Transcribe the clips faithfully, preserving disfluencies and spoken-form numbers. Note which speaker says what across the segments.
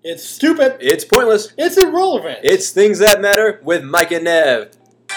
Speaker 1: It's stupid.
Speaker 2: It's pointless.
Speaker 1: It's irrelevant.
Speaker 2: It's Things That Matter with Mike and Nev.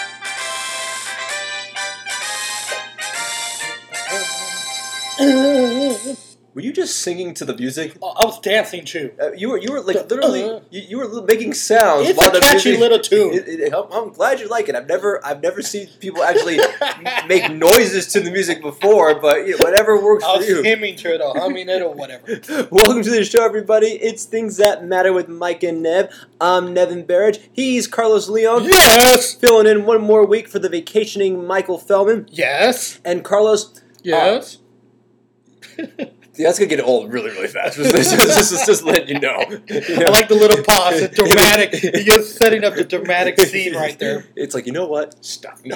Speaker 2: Were you just singing to the music?
Speaker 1: Oh, I was dancing too.
Speaker 2: Uh, you were, you were like literally, you, you were making sounds.
Speaker 1: It's
Speaker 2: while
Speaker 1: a
Speaker 2: the
Speaker 1: catchy
Speaker 2: music,
Speaker 1: little tune.
Speaker 2: It, it, I'm, I'm glad you like it. I've never, I've never seen people actually make noises to the music before, but you know, whatever works
Speaker 1: I
Speaker 2: for
Speaker 1: was
Speaker 2: you.
Speaker 1: hemming to it or humming it or whatever.
Speaker 2: Welcome to the show, everybody. It's Things That Matter with Mike and Nev. I'm Nevin Barrage. He's Carlos Leon.
Speaker 1: Yes.
Speaker 2: Filling in one more week for the vacationing Michael Feldman.
Speaker 1: Yes.
Speaker 2: And Carlos.
Speaker 1: Yes.
Speaker 2: Uh, Yeah, that's going to get old really, really fast. Just, just, just, just let you know. you know.
Speaker 1: I like the little pause, the dramatic. You're setting up the dramatic scene right there.
Speaker 2: It's like, you know what? Stop. No.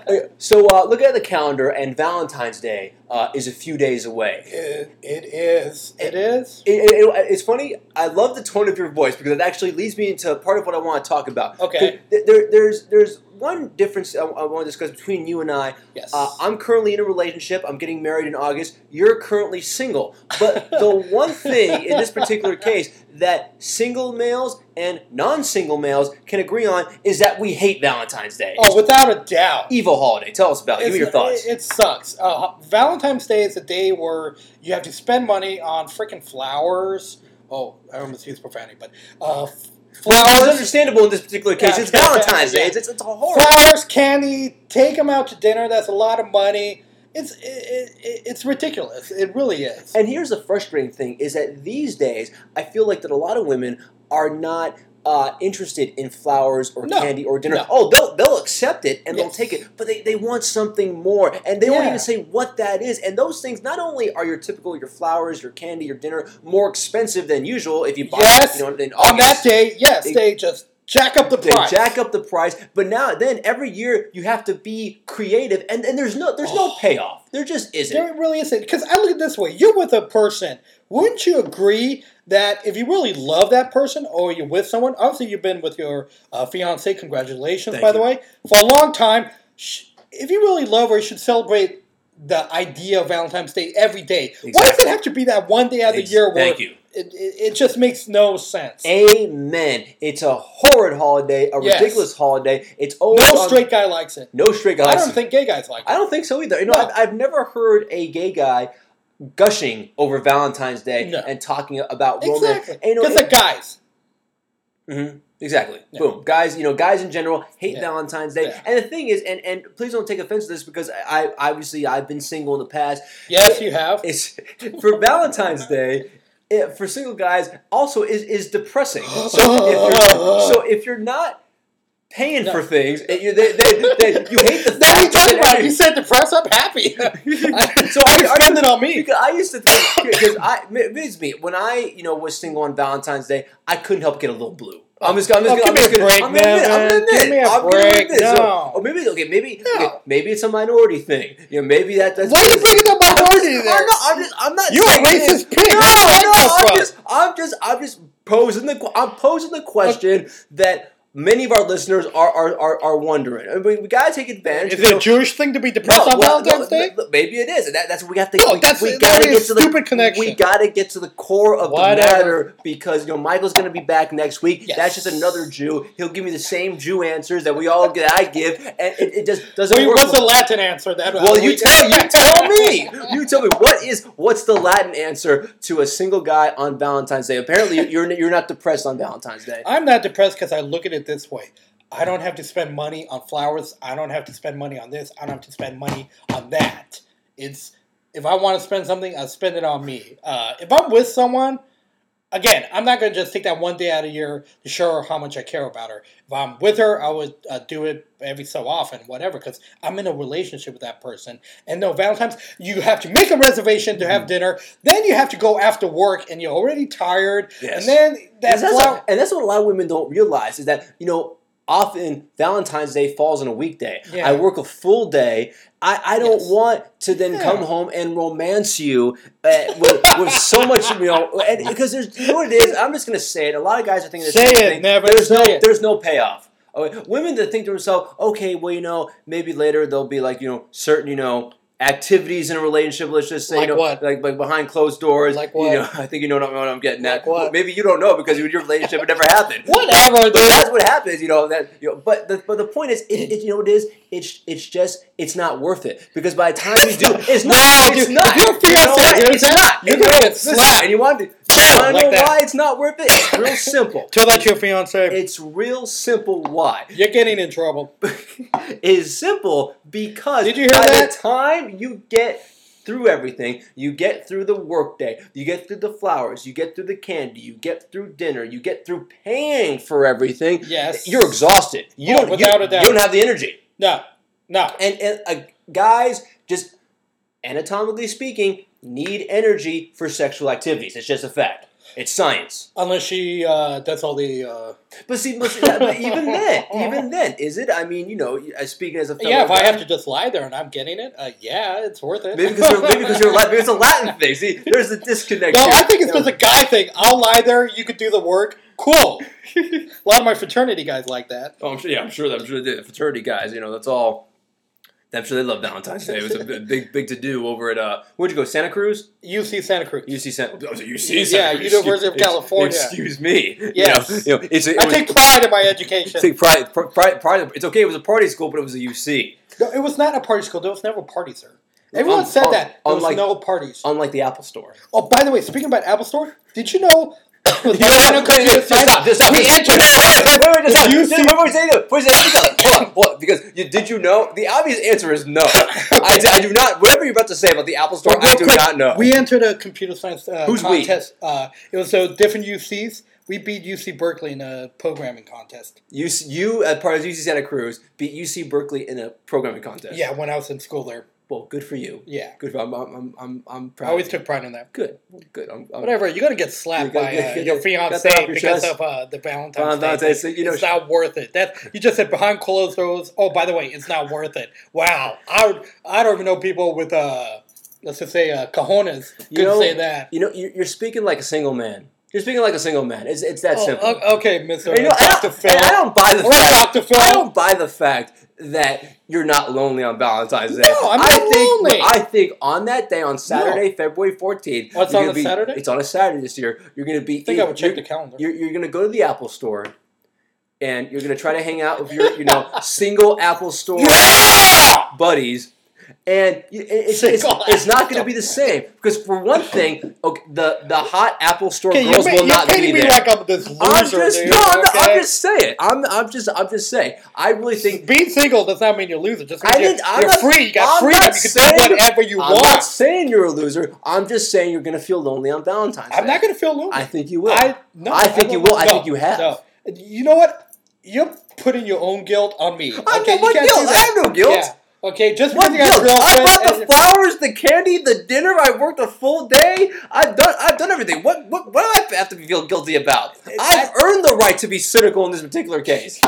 Speaker 2: So uh, look at the calendar, and Valentine's Day uh, is a few days away.
Speaker 1: It, it is. It is.
Speaker 2: It, it, it, it's funny. I love the tone of your voice because it actually leads me into part of what I want to talk about.
Speaker 1: Okay.
Speaker 2: There, there's, there's one difference I, I want to discuss between you and I.
Speaker 1: Yes.
Speaker 2: Uh, I'm currently in a relationship. I'm getting married in August. You're currently single. But the one thing in this particular case that single males and non-single males can agree on is that we hate Valentine's Day.
Speaker 1: Oh, without a doubt.
Speaker 2: Evil holiday. Tell us about it. Give me your thoughts.
Speaker 1: It, it sucks. Uh, Valentine's Day is a day where you have to spend money on freaking flowers. Oh, I almost used profanity, but uh, flowers.
Speaker 2: It's understandable in this particular case.
Speaker 1: Yeah,
Speaker 2: it's Valentine's
Speaker 1: yeah.
Speaker 2: Day. It's, it's, it's a horror.
Speaker 1: Flowers, candy, take them out to dinner. That's a lot of money. It's it, it, it's ridiculous. It really is.
Speaker 2: And here's the frustrating thing is that these days, I feel like that a lot of women are not uh, interested in flowers or
Speaker 1: no,
Speaker 2: candy or dinner.
Speaker 1: No.
Speaker 2: Oh, they'll they'll accept it and
Speaker 1: yes.
Speaker 2: they'll take it, but they, they want something more. And they won't
Speaker 1: yeah.
Speaker 2: even say what that is. And those things, not only are your typical, your flowers, your candy, your dinner, more expensive than usual if you buy
Speaker 1: yes.
Speaker 2: it, you know, in
Speaker 1: on
Speaker 2: August.
Speaker 1: that day, yes, they, they just jack up the
Speaker 2: They
Speaker 1: price.
Speaker 2: jack up the price, but now then every year you have to be creative, and, and there's no there's no payoff. There just isn't.
Speaker 1: There really isn't. Because I look at it this way: you're with a person. Wouldn't you agree that if you really love that person, or you're with someone, obviously you've been with your uh, fiance. Congratulations,
Speaker 2: Thank
Speaker 1: by
Speaker 2: you.
Speaker 1: the way, for a long time. If you really love her, you should celebrate the idea of Valentine's Day every day.
Speaker 2: Exactly.
Speaker 1: Why does it have to be that one day out of the year where
Speaker 2: Thank you.
Speaker 1: It, it, it just makes no sense.
Speaker 2: Amen. It's a horrid holiday, a
Speaker 1: Yes.
Speaker 2: ridiculous holiday. It's always
Speaker 1: No
Speaker 2: on,
Speaker 1: straight guy likes it.
Speaker 2: No straight guy.
Speaker 1: I
Speaker 2: likes
Speaker 1: don't
Speaker 2: it.
Speaker 1: think gay guys like it.
Speaker 2: I don't think so either. You know,
Speaker 1: No.
Speaker 2: I've, I've never heard a gay guy gushing over Valentine's Day
Speaker 1: No.
Speaker 2: and talking about romance.
Speaker 1: Exactly.
Speaker 2: And, you know,
Speaker 1: Because
Speaker 2: it-
Speaker 1: the guys.
Speaker 2: Mhm. Exactly.
Speaker 1: Yeah.
Speaker 2: Boom. Guys, you know, guys in general hate
Speaker 1: Yeah.
Speaker 2: Valentine's Day.
Speaker 1: Yeah.
Speaker 2: And the thing is, and, and please don't take offense to this because I obviously I've been single in the past.
Speaker 1: Yes, you have.
Speaker 2: It's for Valentine's Day. It, for single guys, also is is depressing. So if you're, so if you're not paying
Speaker 1: No.
Speaker 2: for things, and you they, they, they, you hate the
Speaker 1: Now you
Speaker 2: fact
Speaker 1: talk
Speaker 2: that
Speaker 1: about it. You said depressed. I'm happy.
Speaker 2: so
Speaker 1: I
Speaker 2: I,
Speaker 1: spend it on me.
Speaker 2: Because I used to think because I it's me when I you know was single on Valentine's Day, I couldn't help but get a little blue. I'm just, I'm just,
Speaker 1: Oh,
Speaker 2: I'm
Speaker 1: give
Speaker 2: just
Speaker 1: me a
Speaker 2: gonna,
Speaker 1: break,
Speaker 2: I'm gonna admit, I'm gonna
Speaker 1: man.
Speaker 2: admit,
Speaker 1: Give me a
Speaker 2: I'm gonna
Speaker 1: break.
Speaker 2: admit this. So-
Speaker 1: No.
Speaker 2: or maybe, okay, maybe,
Speaker 1: No.
Speaker 2: okay, maybe it's a minority thing. You know, maybe that, that's.
Speaker 1: Why are you bringing the minority there?
Speaker 2: I'm not. I'm just. I'm not.
Speaker 1: You're a
Speaker 2: saying
Speaker 1: racist
Speaker 2: it.
Speaker 1: pig.
Speaker 2: No,
Speaker 1: Where did that
Speaker 2: no.
Speaker 1: come
Speaker 2: I'm
Speaker 1: from?
Speaker 2: just. I'm just. I'm just posing the. qu- I'm posing the question that many of our listeners are are are, are wondering. I mean, we gotta take advantage.
Speaker 1: Is
Speaker 2: you
Speaker 1: it
Speaker 2: know-
Speaker 1: a Jewish thing to be depressed
Speaker 2: no,
Speaker 1: on
Speaker 2: well,
Speaker 1: Valentine's
Speaker 2: no,
Speaker 1: Day?
Speaker 2: no, maybe it is, and that, that's what we have to.
Speaker 1: No,
Speaker 2: we,
Speaker 1: that's-
Speaker 2: we
Speaker 1: that
Speaker 2: gotta
Speaker 1: is
Speaker 2: get to the
Speaker 1: stupid connection.
Speaker 2: We gotta get to the core of
Speaker 1: Whatever.
Speaker 2: the matter because you know Michael's gonna be back next week.
Speaker 1: Yes.
Speaker 2: That's just another Jew. He'll give me the same Jew answers that we all get. I give, and it, it just doesn't
Speaker 1: Wait,
Speaker 2: work.
Speaker 1: what's the Latin answer? That
Speaker 2: Well, you tell you tell me. You tell me what is what's the Latin answer to a single guy on Valentine's Day? Apparently, you're you're not depressed on Valentine's Day.
Speaker 1: I'm not depressed because I look at it this way. I don't have to spend money on flowers. I don't have to spend money on this. I don't have to spend money on that. It's if I want to spend something, I'll spend it on me. Uh, if I'm with someone, again, I'm not going to just take that one day out of the year to show her how much I care about her. If I'm with her, I would uh, do it every so often, whatever, because I'm in a relationship with that person. And no, Valentine's, you have to make a reservation to have dinner. Then you have to go after work, and you're already tired.
Speaker 2: Yes.
Speaker 1: And then
Speaker 2: And
Speaker 1: that
Speaker 2: that's,
Speaker 1: flower-
Speaker 2: what, and that's what a lot of women don't realize is that, you know, often Valentine's Day falls on a weekday.
Speaker 1: Yeah.
Speaker 2: I work a full day. I, I don't
Speaker 1: Yes.
Speaker 2: want to then
Speaker 1: Yeah.
Speaker 2: come home and romance you uh, with, with so much, you know, and, because there's, you know what it is? I'm just going to say it. A lot of guys are thinking the
Speaker 1: Say
Speaker 2: same
Speaker 1: it,
Speaker 2: thing.
Speaker 1: never
Speaker 2: there's
Speaker 1: say
Speaker 2: no,
Speaker 1: it.
Speaker 2: There's no payoff. Okay? Women that think to themselves, okay, well, you know, maybe later they'll be like, you know, certain, you know, activities in a relationship. Let's just say,
Speaker 1: Like
Speaker 2: you know,
Speaker 1: what?
Speaker 2: like like behind closed doors.
Speaker 1: Like what?
Speaker 2: You know, I think you know what I'm getting
Speaker 1: Like
Speaker 2: at.
Speaker 1: what?
Speaker 2: Maybe you don't know because your relationship it never happened.
Speaker 1: Whatever,
Speaker 2: But
Speaker 1: dude.
Speaker 2: that's what happens, you know. That you know, but the but the point is, it, it, you know what it is? It's it's just it's not worth it because by the time you do, it's not.
Speaker 1: No,
Speaker 2: it's
Speaker 1: dude,
Speaker 2: not.
Speaker 1: if your
Speaker 2: You know
Speaker 1: fiancé
Speaker 2: what?
Speaker 1: hears
Speaker 2: It's
Speaker 1: that,
Speaker 2: not.
Speaker 1: you're
Speaker 2: And
Speaker 1: gonna
Speaker 2: you know-
Speaker 1: get
Speaker 2: listen,
Speaker 1: slapped.
Speaker 2: And you want to?
Speaker 1: Boom,
Speaker 2: You want to
Speaker 1: like
Speaker 2: know
Speaker 1: that.
Speaker 2: why it's not worth it? It's real simple.
Speaker 1: Tell that to your fiance.
Speaker 2: It's real simple. Why?
Speaker 1: You're getting in trouble.
Speaker 2: Is simple because
Speaker 1: Did you hear
Speaker 2: by
Speaker 1: that?
Speaker 2: the time you get through everything, you get through the workday, you get through the flowers, you get through the candy, you get through dinner, you get through paying for everything.
Speaker 1: Yes.
Speaker 2: You're exhausted. You
Speaker 1: Oh,
Speaker 2: don't.
Speaker 1: without
Speaker 2: you,
Speaker 1: a doubt.
Speaker 2: you don't have the energy.
Speaker 1: No, no.
Speaker 2: And, and uh, guys, just anatomically speaking, need energy for sexual activities. It's just a fact. It's science.
Speaker 1: Unless she uh, does all the. Uh...
Speaker 2: But see, but, see, but even then, even then, is it? I mean, you know, I speaking as a fellow
Speaker 1: Yeah, if I
Speaker 2: guy-
Speaker 1: have to just lie there and I'm getting it, uh, yeah, it's worth it.
Speaker 2: Maybe because you're, maybe because you're Latin. Maybe it's a Latin thing. See, there's a disconnect.
Speaker 1: No,
Speaker 2: here.
Speaker 1: I think it's just a guy thing. I'll lie there, you could do the work. Cool. A lot of my fraternity guys like that.
Speaker 2: Oh, I'm sure. Yeah, I'm sure. I'm sure the fraternity guys. You know, that's all. I'm sure they love Valentine's Day. It was a big, big, big to do over at. Uh, where'd you go? Santa Cruz.
Speaker 1: U C Santa Cruz.
Speaker 2: U C Santa. Oh, U C
Speaker 1: Yeah,
Speaker 2: Santa Cruz.
Speaker 1: University of
Speaker 2: Excuse-
Speaker 1: California.
Speaker 2: Excuse me.
Speaker 1: Yes.
Speaker 2: You know, you know, it's, it
Speaker 1: I
Speaker 2: was,
Speaker 1: take pride in my education.
Speaker 2: take pride, pride, pride. It's okay. It was a party school, but it was a U C.
Speaker 1: No, it was not a party school. There was never parties there. Everyone
Speaker 2: Um,
Speaker 1: said
Speaker 2: um,
Speaker 1: that. There was
Speaker 2: unlike-
Speaker 1: no parties.
Speaker 2: Unlike the Apple Store.
Speaker 1: Oh, by the way, speaking about Apple Store, did you know? with
Speaker 2: You know
Speaker 1: Volcano
Speaker 2: what?
Speaker 1: Computer
Speaker 2: Just
Speaker 1: Science,
Speaker 2: stop, just stop.
Speaker 1: we
Speaker 2: Just-
Speaker 1: entered.
Speaker 2: Wait, wait, wait, just stop.
Speaker 1: You
Speaker 2: Just-
Speaker 1: see-
Speaker 2: Before we say that, before we say that, hold on, hold on, because you, did you know? The obvious answer is no. I, I do not. Whatever you're about to say about the Apple Store,
Speaker 1: Well, real
Speaker 2: I do
Speaker 1: quick,
Speaker 2: not know.
Speaker 1: We entered a computer science uh,
Speaker 2: Who's we?
Speaker 1: contest. Uh, it was uh, different U Cs. We beat U C Berkeley in a programming contest.
Speaker 2: You, you as part of U C Santa Cruz, beat U C Berkeley in a programming contest.
Speaker 1: Yeah, when I was in school there.
Speaker 2: Well, good for you.
Speaker 1: Yeah.
Speaker 2: Good. For, I'm, I'm, I'm, I'm, I'm proud.
Speaker 1: I always
Speaker 2: of you.
Speaker 1: took pride in that.
Speaker 2: Good. Good. I'm, I'm,
Speaker 1: Whatever, you're gonna get slapped
Speaker 2: You gotta
Speaker 1: by
Speaker 2: get-
Speaker 1: uh,
Speaker 2: get-
Speaker 1: your
Speaker 2: get-
Speaker 1: fiance
Speaker 2: get that off your
Speaker 1: because
Speaker 2: chest.
Speaker 1: of uh, the Valentine's,
Speaker 2: Valentine's
Speaker 1: Day.
Speaker 2: Day,
Speaker 1: thing.
Speaker 2: so, you know,
Speaker 1: it's not worth it. That you just said behind closed doors. Oh, by the way, it's not worth it. Wow, I would, I don't even know people with uh, let's just say uh, cojones could
Speaker 2: You know-
Speaker 1: say that.
Speaker 2: You know, you're, you're speaking like a single man. You're speaking like a single man. It's, it's that
Speaker 1: Oh,
Speaker 2: simple.
Speaker 1: o- okay, Mister
Speaker 2: You know, I,
Speaker 1: Doctor
Speaker 2: don't,
Speaker 1: Phil.
Speaker 2: I don't buy the
Speaker 1: Or
Speaker 2: fact.
Speaker 1: Doctor Phil.
Speaker 2: I don't buy the fact that you're not lonely on Valentine's Day.
Speaker 1: No, I'm
Speaker 2: I
Speaker 1: not
Speaker 2: think,
Speaker 1: lonely.
Speaker 2: I think on that day, on Saturday, February fourteenth.
Speaker 1: Oh, it's
Speaker 2: you're
Speaker 1: on
Speaker 2: gonna
Speaker 1: a
Speaker 2: be-
Speaker 1: Saturday?
Speaker 2: It's on a Saturday this year. You're going to be.
Speaker 1: I think I would check
Speaker 2: you're-
Speaker 1: the calendar.
Speaker 2: You're, you're going to go to the Apple Store, and you're going to try to hang out with your, you know, single Apple Store buddies. And you- it- it's, it's,
Speaker 1: Single
Speaker 2: it's not
Speaker 1: Apple
Speaker 2: going to be the same because for one thing, okay, the the hot Apple Store
Speaker 1: Okay,
Speaker 2: girls
Speaker 1: you're,
Speaker 2: will
Speaker 1: you're
Speaker 2: not be
Speaker 1: painting me
Speaker 2: there.
Speaker 1: like I'm this loser,
Speaker 2: I'm just
Speaker 1: dude.
Speaker 2: no, I'm, not,
Speaker 1: okay?
Speaker 2: I'm just saying. I'm I'm just I'm just saying. I really think
Speaker 1: Being single does not mean you're a loser. Just means
Speaker 2: I
Speaker 1: you're,
Speaker 2: didn't- I'm
Speaker 1: you're
Speaker 2: not-
Speaker 1: free. You got
Speaker 2: I'm
Speaker 1: freedom.
Speaker 2: not
Speaker 1: You can
Speaker 2: saying-
Speaker 1: do whatever you
Speaker 2: I'm
Speaker 1: want.
Speaker 2: not saying you're a loser. I'm just saying you're going to feel lonely on Valentine's Day.
Speaker 1: I'm not going to feel lonely.
Speaker 2: I think you will.
Speaker 1: I no.
Speaker 2: I think you
Speaker 1: won't.
Speaker 2: will. I
Speaker 1: No,
Speaker 2: think you have.
Speaker 1: No. You know what? You're putting your own guilt on me.
Speaker 2: I
Speaker 1: okay,
Speaker 2: have no
Speaker 1: you can't
Speaker 2: guilt.
Speaker 1: do
Speaker 2: I
Speaker 1: that.
Speaker 2: have no guilt.
Speaker 1: Yeah. Okay, just
Speaker 2: What
Speaker 1: because you got a
Speaker 2: guilt? I
Speaker 1: girlfriend.
Speaker 2: bought the
Speaker 1: and-
Speaker 2: flowers, the candy, the dinner. I worked a full day. I've done. I've done everything. What? What? What do I have to feel guilty about? I've earned the right to be cynical in this particular case.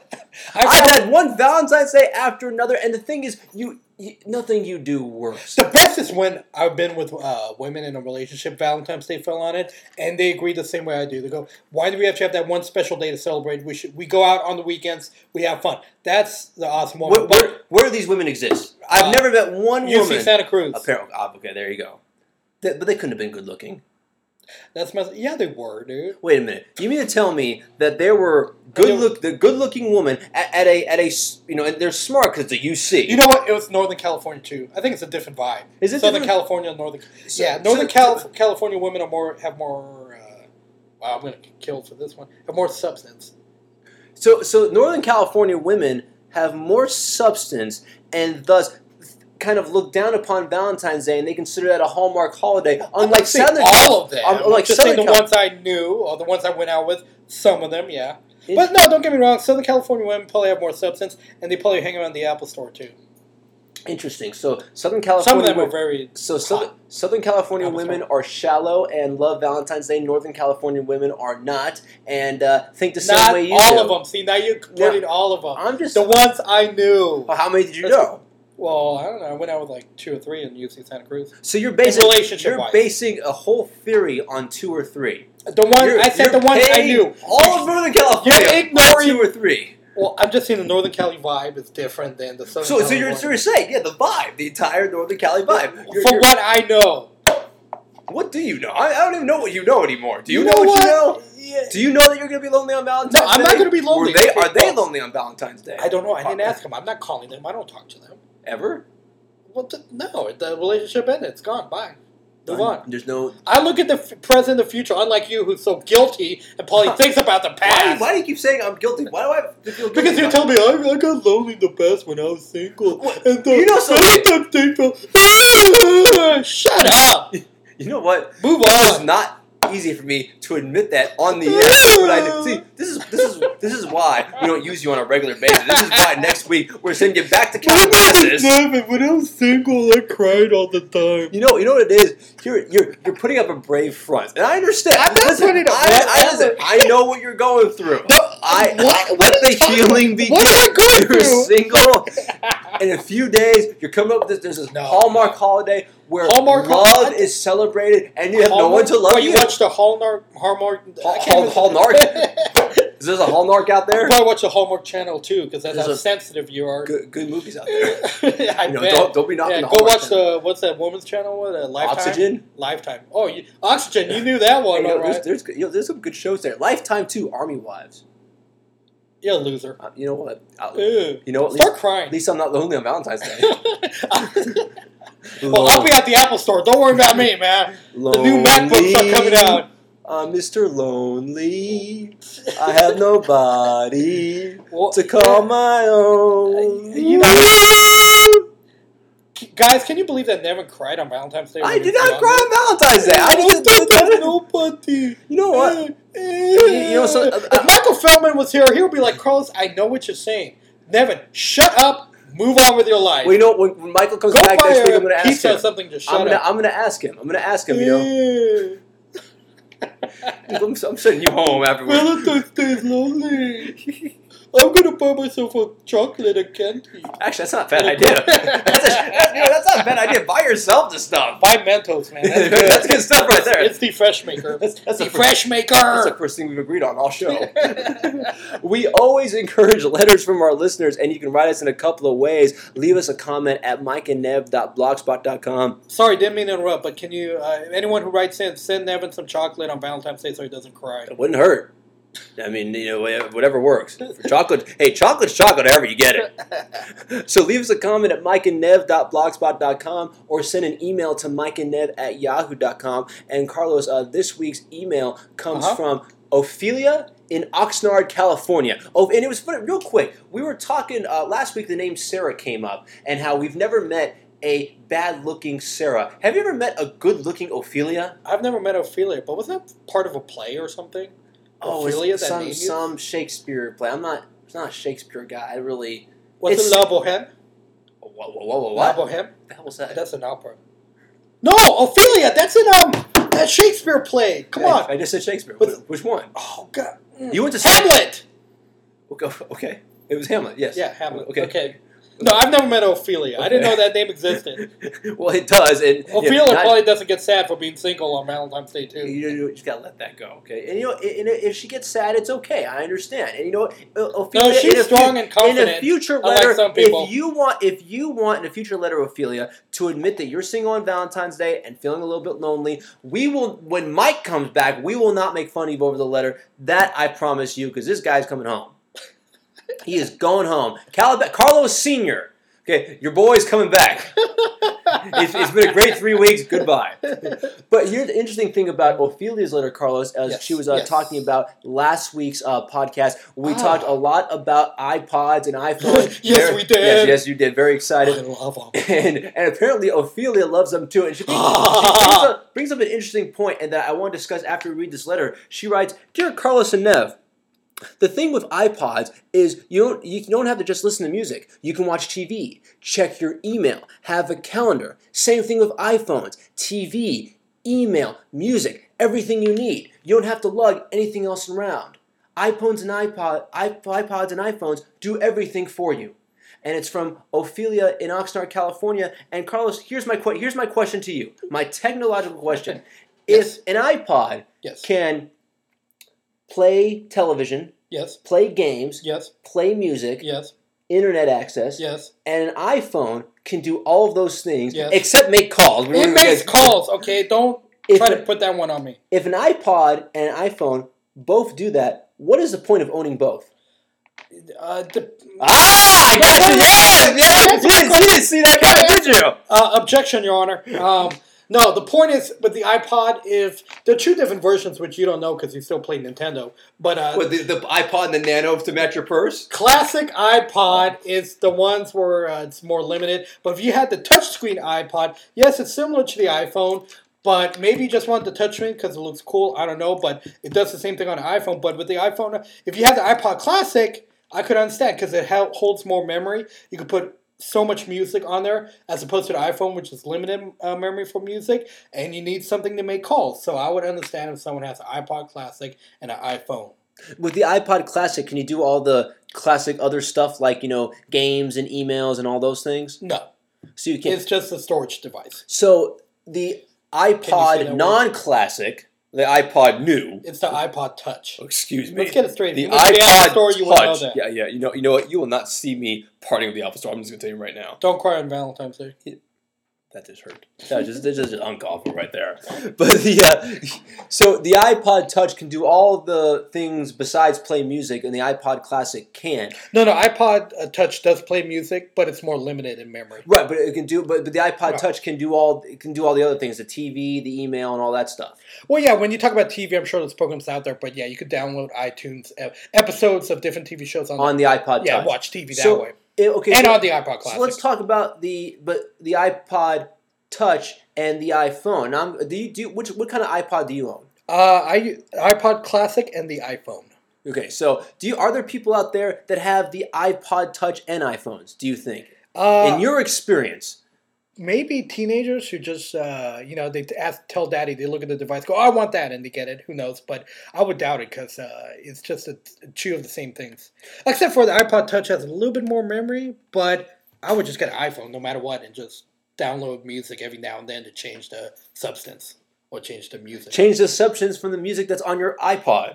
Speaker 1: I
Speaker 2: I've
Speaker 1: felt-
Speaker 2: had one Valentine's Day after another, and the thing is, you, you nothing you do works.
Speaker 1: The best is when I've been with uh, women in a relationship, Valentine's Day fell on it, and they agree the same way I do. They go, why do we have to have that one special day to celebrate? We should we go out on the weekends, we have fun. That's the awesome
Speaker 2: Where,
Speaker 1: moment.
Speaker 2: where, where do these women exist? I've
Speaker 1: Uh,
Speaker 2: never met one
Speaker 1: U
Speaker 2: woman.
Speaker 1: C Santa Cruz.
Speaker 2: Apparently, ah, okay, there you go. They- but they couldn't have been good looking.
Speaker 1: That's my, yeah, they were, dude.
Speaker 2: Wait a minute. You mean to tell me that there were good
Speaker 1: They-
Speaker 2: look the good looking woman at, at a at a s- you know and they're smart because it's a U C.
Speaker 1: You know what? It was Northern California too. I think it's a different vibe.
Speaker 2: Is it
Speaker 1: Southern
Speaker 2: different?
Speaker 1: California, Northern?
Speaker 2: So-
Speaker 1: yeah, Northern
Speaker 2: so-
Speaker 1: Cal- California women are more have more. Uh, wow, I'm gonna get killed for this one. Have more substance.
Speaker 2: So so Northern California women have more substance and thus kind of look down upon Valentine's Day and they consider that a Hallmark holiday.
Speaker 1: I'm
Speaker 2: Unlike
Speaker 1: not saying
Speaker 2: Southern
Speaker 1: all
Speaker 2: Cal-
Speaker 1: of them.
Speaker 2: um,
Speaker 1: I'm
Speaker 2: unlike
Speaker 1: just saying
Speaker 2: Southern
Speaker 1: the
Speaker 2: Cal-
Speaker 1: ones I knew or the ones I went out with. Some of them, yeah.
Speaker 2: It-
Speaker 1: But no, don't get me wrong. Southern California women probably have more substance, and they probably hang around the Apple Store too.
Speaker 2: Interesting. So Southern
Speaker 1: Some of
Speaker 2: California
Speaker 1: them are
Speaker 2: women-
Speaker 1: very.
Speaker 2: So Southern, Southern California
Speaker 1: Apple
Speaker 2: women
Speaker 1: Store.
Speaker 2: are shallow and love Valentine's Day. Northern California women are not and uh, think the same
Speaker 1: Not
Speaker 2: way you
Speaker 1: all
Speaker 2: do.
Speaker 1: of them. See, now you're quoting all of them.
Speaker 2: I'm just
Speaker 1: The ones I knew.
Speaker 2: Well, how many did you
Speaker 1: That's-
Speaker 2: know?
Speaker 1: Well, I don't know. I went out with like two or three in U C Santa Cruz.
Speaker 2: So you're basing
Speaker 1: relationship
Speaker 2: you're
Speaker 1: wise.
Speaker 2: basing a whole theory on two or three.
Speaker 1: The one
Speaker 2: You're-
Speaker 1: I said,
Speaker 2: you're
Speaker 1: the ones I
Speaker 2: paying
Speaker 1: knew.
Speaker 2: all of Northern California
Speaker 1: You're ignoring-
Speaker 2: on two or three.
Speaker 1: Well, I'm just saying the Northern Cali vibe is different than the Southern
Speaker 2: So,
Speaker 1: Cali
Speaker 2: so you're,
Speaker 1: vibe.
Speaker 2: so you're saying, yeah, the vibe, the entire Northern Cali vibe. You're,
Speaker 1: For
Speaker 2: you're,
Speaker 1: what I know.
Speaker 2: What do you know? I, I don't even know what you know anymore. Do you,
Speaker 1: You
Speaker 2: know,
Speaker 1: know
Speaker 2: what,
Speaker 1: what?
Speaker 2: you know?
Speaker 1: Yeah.
Speaker 2: Do you know that you're going to be lonely on Valentine's
Speaker 1: No,
Speaker 2: Day?
Speaker 1: I'm not going to be lonely.
Speaker 2: Were they,
Speaker 1: Okay,
Speaker 2: are they
Speaker 1: no.
Speaker 2: lonely on Valentine's Day?
Speaker 1: I don't know. I didn't ask them. I'm not calling them. I don't talk to them.
Speaker 2: Ever?
Speaker 1: Well, th- no. The relationship ended. It's gone. Bye. Move on.
Speaker 2: There's no...
Speaker 1: I look at the f- present and the future, unlike you, who's so guilty and probably thinks about the
Speaker 2: Why,
Speaker 1: past.
Speaker 2: why do you keep saying I'm guilty? Why do I have to feel guilty?
Speaker 1: Because you're
Speaker 2: about
Speaker 1: telling me I, I got lonely the best when I was single.
Speaker 2: What?
Speaker 1: And the
Speaker 2: You know something?
Speaker 1: Valentine's Day felt- Shut up!
Speaker 2: it? You know what?
Speaker 1: Move
Speaker 2: It's
Speaker 1: on.
Speaker 2: not easy for me to admit that on the air. But I did. See, this is this is this is why we don't use you on a regular basis. This is why next week we're sending you back to Calabasas.
Speaker 1: When I was single, I cried all the time.
Speaker 2: You know, you know what it is. You're you're you're putting up a brave front, and I understand.
Speaker 1: I'm not
Speaker 2: Listen,
Speaker 1: putting up-
Speaker 2: I, I,
Speaker 1: what?
Speaker 2: listen, I know what you're going through. I,
Speaker 1: What?
Speaker 2: I
Speaker 1: What
Speaker 2: let
Speaker 1: are
Speaker 2: the
Speaker 1: you talking
Speaker 2: healing
Speaker 1: about?
Speaker 2: begin.
Speaker 1: What am I going
Speaker 2: You're
Speaker 1: through?
Speaker 2: single. In a few days, you're coming up with this. There's this
Speaker 1: No.
Speaker 2: Hallmark holiday where
Speaker 1: Hallmark
Speaker 2: love
Speaker 1: holiday?
Speaker 2: is celebrated, and you have no one to love
Speaker 1: Oh,
Speaker 2: you.
Speaker 1: you watched the Hallmark? Hallmark?
Speaker 2: Hall-
Speaker 1: I can't
Speaker 2: Hall-
Speaker 1: remember-
Speaker 2: Hallmark? Is there a Hallmark out
Speaker 1: I
Speaker 2: there?
Speaker 1: probably watch the Hallmark Channel too, because that's
Speaker 2: There's
Speaker 1: how
Speaker 2: a-
Speaker 1: sensitive you are.
Speaker 2: Good, good movies out there.
Speaker 1: I
Speaker 2: You know,
Speaker 1: bet.
Speaker 2: don't, don't be knocking
Speaker 1: Yeah,
Speaker 2: the
Speaker 1: go
Speaker 2: Hallmark
Speaker 1: watch
Speaker 2: channel.
Speaker 1: the what's that woman's channel? What uh, Lifetime?
Speaker 2: Oxygen.
Speaker 1: Lifetime. Oh, you, Oxygen. You knew that one,
Speaker 2: Hey, you know,
Speaker 1: all right?
Speaker 2: there's, there's, you know, there's some good shows there. Lifetime too. Army Wives.
Speaker 1: You're a loser.
Speaker 2: Uh, you know what? I'll-
Speaker 1: Ew.
Speaker 2: you know what? At
Speaker 1: Start
Speaker 2: least,
Speaker 1: crying.
Speaker 2: at least I'm not lonely on Valentine's Day.
Speaker 1: Well, I'll be at the Apple Store. Don't worry about me, man. The new MacBooks are coming out.
Speaker 2: I'm Mister Lonely. I have nobody
Speaker 1: Well,
Speaker 2: to call my own.
Speaker 1: You know, guys, can you believe that Nevin cried on Valentine's Day? when
Speaker 2: I
Speaker 1: he
Speaker 2: did
Speaker 1: was
Speaker 2: not
Speaker 1: younger?
Speaker 2: cry on Valentine's Day. I just didn't do that.
Speaker 1: Nobody.
Speaker 2: You know what?
Speaker 1: You
Speaker 2: know, so-
Speaker 1: if Michael Feldman was here, he would be like, Carlos, I know what you're saying. Nevin, shut up. Move on with your life.
Speaker 2: Well, you know, when, when Michael comes
Speaker 1: Go
Speaker 2: back
Speaker 1: buy
Speaker 2: next week,
Speaker 1: a
Speaker 2: I'm going to ask
Speaker 1: pizza
Speaker 2: him.
Speaker 1: or something. Just shut
Speaker 2: I'm gonna,
Speaker 1: up.
Speaker 2: I'm gonna ask him. I'm gonna ask him. You know, I'm, I'm sending you home afterwards.
Speaker 1: Valentine's Day is lonely. I'm gonna buy myself a chocolate and candy.
Speaker 2: Actually, that's not a bad idea. that's, a, that's, you know, that's not a bad idea. Buy yourself the stuff.
Speaker 1: Buy Mentos, man. That's good,
Speaker 2: That's good stuff right there.
Speaker 1: It's the Fresh Maker.
Speaker 2: That's, that's
Speaker 1: the
Speaker 2: the
Speaker 1: Fresh
Speaker 2: That's
Speaker 1: Maker.
Speaker 2: the first thing we've agreed on all show. We always encourage letters from our listeners, and you can write us in a couple of ways. Leave us a comment at mike and nev dot blogspot dot com.
Speaker 1: Sorry, didn't mean to interrupt, but can you, uh, anyone who writes in, send Nevin some chocolate on Valentine's Day so he doesn't cry.
Speaker 2: It wouldn't hurt. I mean, you know, whatever works. For chocolate, hey, chocolate's chocolate however you get it. So leave us a comment at mike and nev dot blogspot dot com or send an email to mike and nev at yahoo dot com. And Carlos, uh, this week's email comes
Speaker 1: Uh-huh.
Speaker 2: from Ophelia in Oxnard, California. Oh, and it was funny, real quick. We were talking uh, last week, the name Sarah came up, and how we've never met a bad-looking Sarah. Have you ever met a good-looking Ophelia?
Speaker 1: I've never met Ophelia, but was that part of a play or something?
Speaker 2: Oh,
Speaker 1: Ophelia,
Speaker 2: it's
Speaker 1: that
Speaker 2: some
Speaker 1: name you?
Speaker 2: some Shakespeare play. I'm not. I'm not a Shakespeare guy. I really.
Speaker 1: Was
Speaker 2: It's-
Speaker 1: it La Boheme?
Speaker 2: Whoa, whoa, whoa, whoa,
Speaker 1: La
Speaker 2: what?
Speaker 1: Boheme?
Speaker 2: the hell was that?
Speaker 1: That's an opera. No, Ophelia. That's in um that Shakespeare play. Come
Speaker 2: I,
Speaker 1: on.
Speaker 2: I just said Shakespeare.
Speaker 1: But-
Speaker 2: Wh- Which one?
Speaker 1: Oh God.
Speaker 2: You went to
Speaker 1: Hamlet.
Speaker 2: Okay, okay. It was Hamlet. Yes.
Speaker 1: Yeah, Hamlet.
Speaker 2: Okay.
Speaker 1: Okay. No, I've never met Ophelia. I didn't know that name existed.
Speaker 2: Well, it does. And
Speaker 1: Ophelia
Speaker 2: yeah, not-
Speaker 1: probably doesn't get sad for being single on Valentine's Day too.
Speaker 2: You, you just gotta let that go, okay? And you know, and if she gets sad, it's okay. I understand. And you know, what? O- Ophelia,
Speaker 1: No, she's
Speaker 2: in a
Speaker 1: strong
Speaker 2: fu-
Speaker 1: and confident,
Speaker 2: In a future
Speaker 1: unlike
Speaker 2: letter,
Speaker 1: some people.
Speaker 2: if you want, if you want in a future letter, Ophelia, to admit that you're single on Valentine's Day and feeling a little bit lonely, we will. When Mike comes back, we will not make fun of you over the letter. That I promise you, because this guy's coming home. He is going home. Calab- Carlos Senior. Okay, your boy's coming back. it's, it's been a great three weeks. Goodbye. But here's the interesting thing about Ophelia's letter, Carlos, as
Speaker 1: Yes,
Speaker 2: she was uh,
Speaker 1: yes.
Speaker 2: talking about last week's uh, podcast. We
Speaker 1: Ah.
Speaker 2: talked a lot about iPods and iPhones.
Speaker 1: Yes,
Speaker 2: Very-
Speaker 1: we did.
Speaker 2: Yes, yes, you did. Very
Speaker 1: I
Speaker 2: excited.
Speaker 1: love them.
Speaker 2: And, and apparently Ophelia loves them too. And she, brings, she brings, up, brings up an interesting point, and that I want to discuss after we read this letter. She writes, "Dear Carlos and Nev, the thing with iPods is you don't you don't have to just listen to music. You can watch T V, check your email, have a calendar. Same thing with iPhones, T V, email, music, everything you need. You don't have to lug anything else around. iPhones and iPod, iPods and iPhones do everything for you." And it's from Ophelia in Oxnard, California. And Carlos, here's my que- here's my question to you. My technological question:
Speaker 1: Yes.
Speaker 2: If an iPod
Speaker 1: Yes.
Speaker 2: can play television,
Speaker 1: Yes.
Speaker 2: play games,
Speaker 1: Yes.
Speaker 2: play music,
Speaker 1: Yes.
Speaker 2: internet access,
Speaker 1: Yes.
Speaker 2: and an iPhone can do all of those things
Speaker 1: Yes.
Speaker 2: except make calls. We
Speaker 1: It
Speaker 2: don't
Speaker 1: makes
Speaker 2: get-
Speaker 1: calls, okay? Don't
Speaker 2: If
Speaker 1: try to
Speaker 2: it-
Speaker 1: put that one on me.
Speaker 2: If an iPod and an iPhone both do that, what is the point of owning both?
Speaker 1: Uh, the,
Speaker 2: Ah, I got you. Yeah, yeah. You didn't, you didn't see that coming, did you?
Speaker 1: uh, objection, Your Honor. Um, no, the point is with the iPod, if there are two different versions, which you don't know because you still play Nintendo. But uh,
Speaker 2: What, the, the iPod and the Nano to match your purse?
Speaker 1: classic iPod is the ones where uh, it's more limited. But if you had the touchscreen iPod, yes, it's similar to the iPhone. But maybe you just want the touchscreen because it looks cool. I don't know. But it does the same thing on the iPhone. But with the iPhone, if you have the iPod Classic, I could understand because it ha- holds more memory. You could put so much music on there as opposed to the iPhone, which is limited uh, memory for music, and you need something to make calls. So I would understand if someone has an iPod Classic and an iPhone.
Speaker 2: With the iPod Classic, can you do all the classic other stuff like, you know, games and emails and all those things?
Speaker 1: No,
Speaker 2: So you can.
Speaker 1: it's just a storage device.
Speaker 2: So the
Speaker 1: Can you say
Speaker 2: iPod
Speaker 1: that
Speaker 2: non-classic, the iPod new.
Speaker 1: It's the iPod Touch.
Speaker 2: Oh, excuse me.
Speaker 1: Let's get it straight.
Speaker 2: The
Speaker 1: If you went to the
Speaker 2: iPod
Speaker 1: Apple Store, you would know
Speaker 2: Touch.
Speaker 1: that.
Speaker 2: Yeah, yeah. You know, you know what? You will not see me partying with the Apple Store. I'm just gonna tell you right now.
Speaker 1: Don't cry on Valentine's Day.
Speaker 2: That just hurt. That just that just uncalled for right there. But the uh, so the iPod Touch can do all the things besides play music, and the iPod Classic can't.
Speaker 1: No, no, iPod uh, Touch does play music, but it's more limited in memory.
Speaker 2: Right, but it can do. But, but the iPod
Speaker 1: Right.
Speaker 2: Touch can do all. It can do all the other things: the T V, the email, and all that stuff.
Speaker 1: Well, yeah, when you talk about T V, I'm sure there's programs out there, but yeah, you could download iTunes uh, episodes of different T V shows on,
Speaker 2: On the iPod
Speaker 1: yeah,
Speaker 2: Touch.
Speaker 1: watch T V that
Speaker 2: So,
Speaker 1: way,
Speaker 2: it- okay,
Speaker 1: and
Speaker 2: so,
Speaker 1: on the iPod Classic.
Speaker 2: so let's talk about the but the iPod Touch and the iPhone. Now, do you do which what kind of iPod do you own?
Speaker 1: Uh, I iPod Classic and the iPhone.
Speaker 2: Okay, so do you are there people out there that have the iPod Touch and iPhones? Do you think,
Speaker 1: Uh,
Speaker 2: in your experience?
Speaker 1: maybe teenagers who just, uh, you know, they ask, tell daddy, they look at the device, go, oh, I want that, and they get it. Who knows? But I would doubt it because uh, it's just a, a chew of the same things. Except for the iPod Touch has a little bit more memory, but I would just get an iPhone no matter what and just download music every now and then to change the substance or change the music.
Speaker 2: Change the substance from the music that's on your iPod.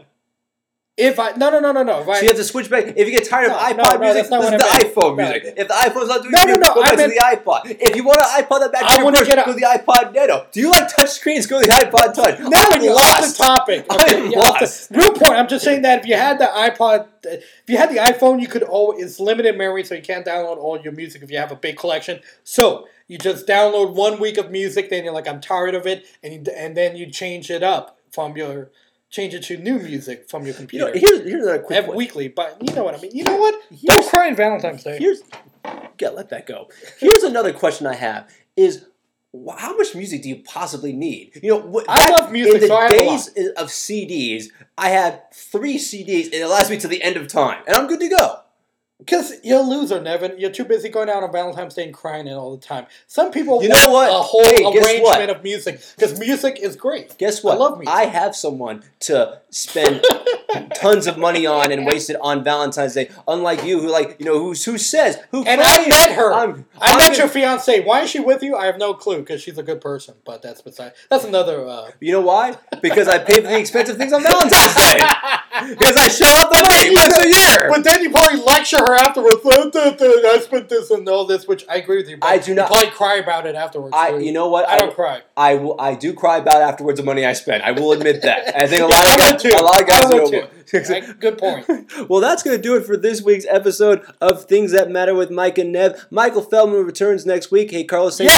Speaker 1: If I no no no no no. If
Speaker 2: So
Speaker 1: I,
Speaker 2: you have to switch back. If you get tired
Speaker 1: No,
Speaker 2: of
Speaker 1: no,
Speaker 2: iPod
Speaker 1: no,
Speaker 2: music,
Speaker 1: that's not
Speaker 2: listen
Speaker 1: what
Speaker 2: to
Speaker 1: I meant.
Speaker 2: iPhone
Speaker 1: No.
Speaker 2: music. If the iPhone's not doing
Speaker 1: No,
Speaker 2: it,
Speaker 1: no, no,
Speaker 2: go
Speaker 1: I
Speaker 2: back to
Speaker 1: meant-
Speaker 2: the iPod. If you want an iPod that back
Speaker 1: I
Speaker 2: to your
Speaker 1: wanna
Speaker 2: purse,
Speaker 1: get a-
Speaker 2: go to the iPod Nano. Do you like touchscreens? Go to the iPod Touch.
Speaker 1: No,
Speaker 2: I'm
Speaker 1: you're off
Speaker 2: lost.
Speaker 1: the topic.
Speaker 2: I'm
Speaker 1: Okay, yeah, off the-
Speaker 2: lost.
Speaker 1: Real point. I'm just saying that if you had the iPod, if you had the iPhone, you could always, it's limited memory, so you can't download all your music if you have a big collection. So you just download one week of music, then you're like, I'm tired of it, and you, and then you change it up from your, change it to new music from your
Speaker 2: You know,
Speaker 1: computer.
Speaker 2: here's, here's another quick
Speaker 1: Every
Speaker 2: one.
Speaker 1: weekly, but you know what I mean. You know what? Don't
Speaker 2: Here's-
Speaker 1: cry on Valentine's Day.
Speaker 2: Here's, yeah, let that go. Here's another question I have: Is wh- how much music do you possibly need? You know, wh-
Speaker 1: I
Speaker 2: back
Speaker 1: love music,
Speaker 2: In the
Speaker 1: so I have a
Speaker 2: days of C Ds, I had three C Ds, and it lasts me to the end of time, and I'm good to go.
Speaker 1: Because you're a loser, Nevin. You're too busy going out on Valentine's Day and crying it all the time. Some people
Speaker 2: You
Speaker 1: want
Speaker 2: know what?
Speaker 1: a whole
Speaker 2: Hey, guess
Speaker 1: arrangement
Speaker 2: what?
Speaker 1: of music because music is great.
Speaker 2: Guess what?
Speaker 1: I love music.
Speaker 2: I have someone to spend tons of money on and waste it on Valentine's Day. Unlike you, who like you know who who says who.
Speaker 1: And
Speaker 2: cries.
Speaker 1: I met her.
Speaker 2: I'm,
Speaker 1: I
Speaker 2: I'm
Speaker 1: met
Speaker 2: gonna-
Speaker 1: your fiance. Why is she with you? I have no clue because she's a good person. But that's beside. That's another. Uh,
Speaker 2: You know why? Because I pay for the expensive things on Valentine's Day. Because I show up on date once a year.
Speaker 1: But then you probably lecture her afterwards. I spent this and all this, which I agree with you. But
Speaker 2: I do not-
Speaker 1: You probably cry about it afterwards.
Speaker 2: I,
Speaker 1: too.
Speaker 2: you know what?
Speaker 1: I don't cry.
Speaker 2: I will. I do cry about afterwards the money I spend. I will admit that. I think a lot
Speaker 1: Yeah,
Speaker 2: of
Speaker 1: I
Speaker 2: guys,
Speaker 1: would too.
Speaker 2: a lot of guys
Speaker 1: I would
Speaker 2: do.
Speaker 1: too. Right, good point.
Speaker 2: Well, that's going to do it for this week's episode of Things That Matter with Mike and Nev. Michael Feldman returns next week. Hey, Carlos. Say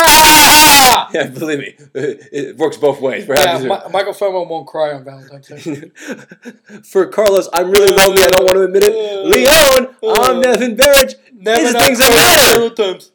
Speaker 1: Yeah!
Speaker 2: yeah, believe me, it works both ways. Perhaps
Speaker 1: Yeah, Ma- Michael Feldman won't cry on Valentine's Day.
Speaker 2: For Carlos, I'm really lonely. I don't want to admit it. Leon, I'm Nevin Barrage.
Speaker 1: Never
Speaker 2: It's
Speaker 1: not
Speaker 2: Things That
Speaker 1: cry on
Speaker 2: Matter.
Speaker 1: Valentine's.